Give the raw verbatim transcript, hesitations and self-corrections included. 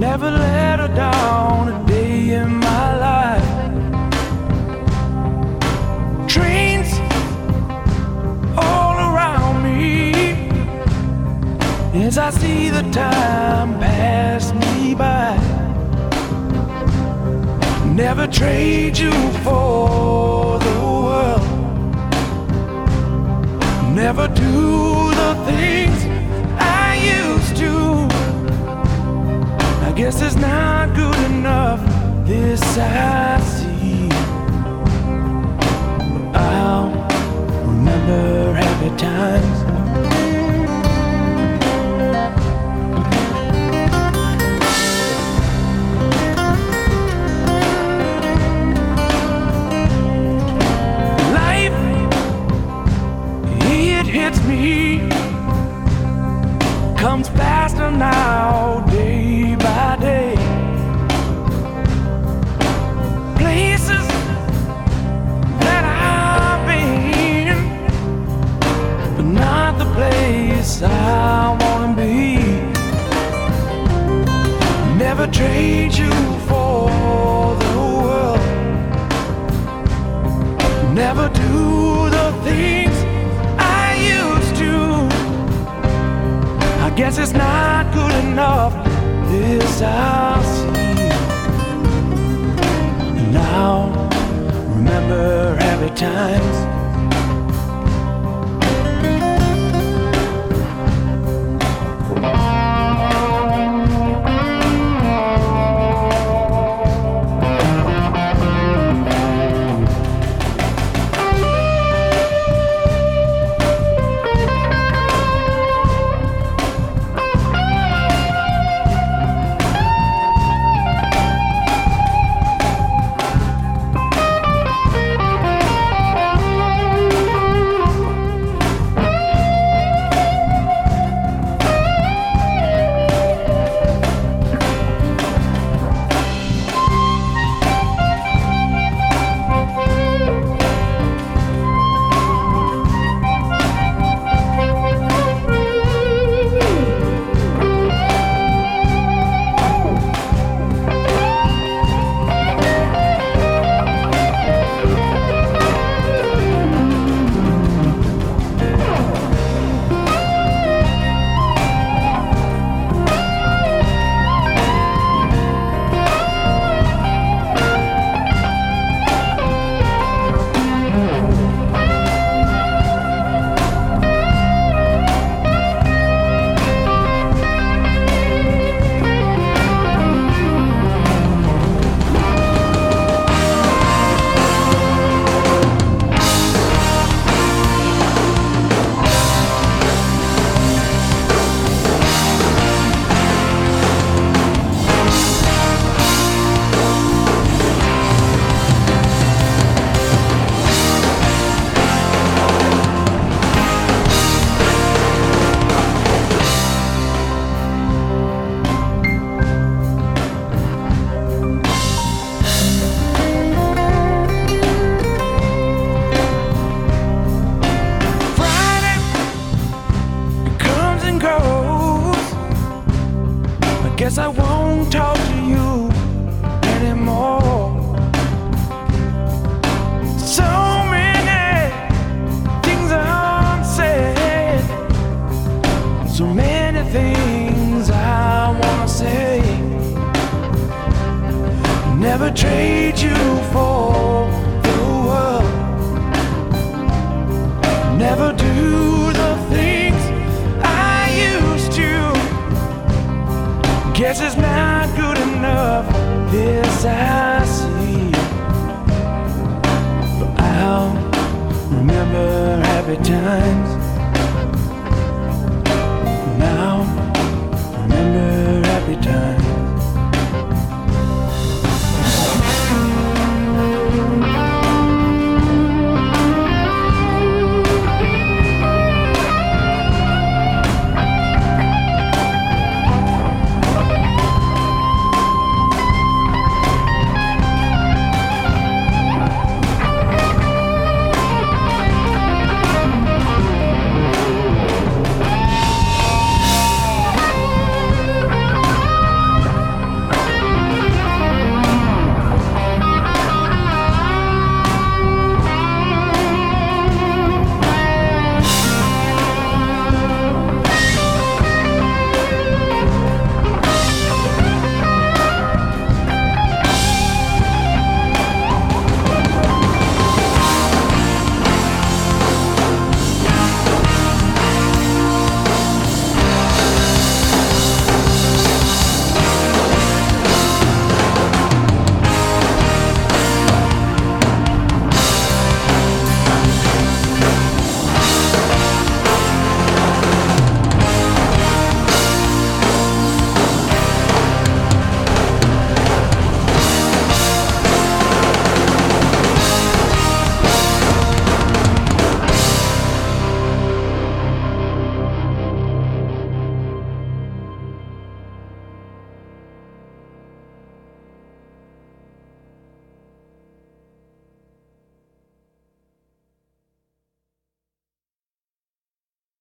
Never let her down a day in my life. Trains all around me as I see the time pass me by. Never trade you for the world. Never do the things I used to. I guess it's not good enough, this I see. But I'll remember happy times. Life, it hits me, comes faster now, day by day. Places that I've been, but not the place I wanna be. Never trade you for the world. Never do the things I used to. I guess it's not good enough, this I'll see. Now, remember happy times. Guess I won't talk to you anymore. So many things unsaid, so many things I wanna say. Never trade you for the world. Never do the things I used to. Guess it's not good enough, this I see. But I'll remember happy times.